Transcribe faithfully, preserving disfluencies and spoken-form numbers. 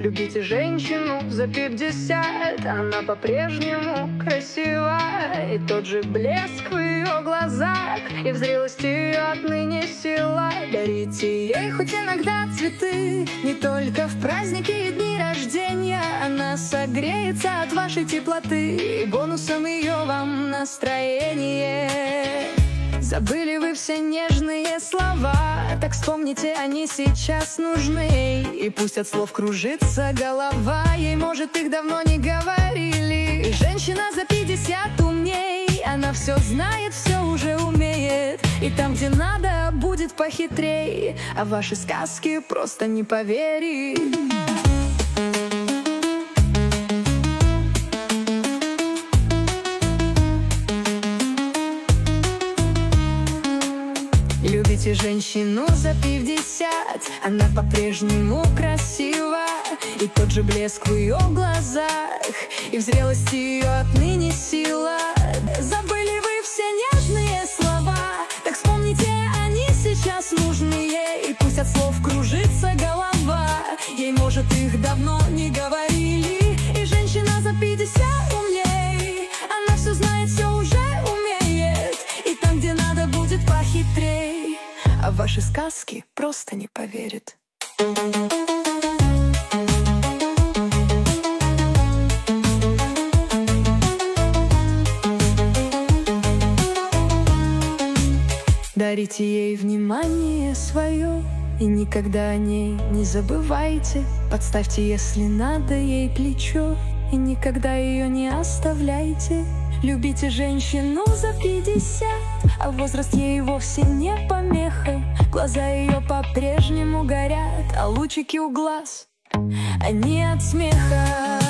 Любите женщину за пятьдесят, она по-прежнему красива. И тот же блеск в ее глазах, и в зрелости ее отныне сила. Дарите ей хоть иногда цветы, не только в праздники и дни рождения. Она согреется от вашей теплоты, и бонусом ее вам настроение. Забыли вы все нежные слова, так вспомните, они сейчас нужны. И пусть от слов кружится голова, ей, может, их давно не говорили. Женщина за пятьдесят умней, она все знает, все уже умеет. И там, где надо, будет похитрей, а ваши сказки просто не поверит. Любите женщину за пятьдесят, она по-прежнему красива. И тот же блеск в ее глазах, и в зрелости ее отныне сила. Забыли вы все нежные слова, так вспомните, они сейчас нужны ей. И пусть от слов кружится голова, ей, может, их давно не говорили. И женщина за пятьдесят умней, она все знает, все уже умеет. И там, где надо, будет похитрей, а ваши сказки просто не поверит. Дарите ей внимание свое, и никогда о ней не забывайте. Подставьте, если надо, ей плечо, и никогда ее не оставляйте. Любите женщину за пятьдесят, а возраст ей вовсе не помеха. Глаза ее по-прежнему горят, а лучики у глаз, они от смеха.